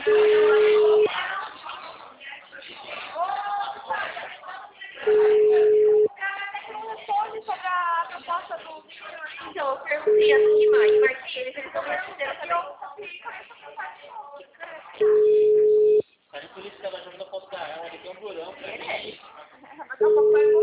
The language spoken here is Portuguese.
Então, eu perguntei assim demais, marquei eles estão respondendo também. Cara, por isso que ela jogando a foto da ela, ele tem um burão.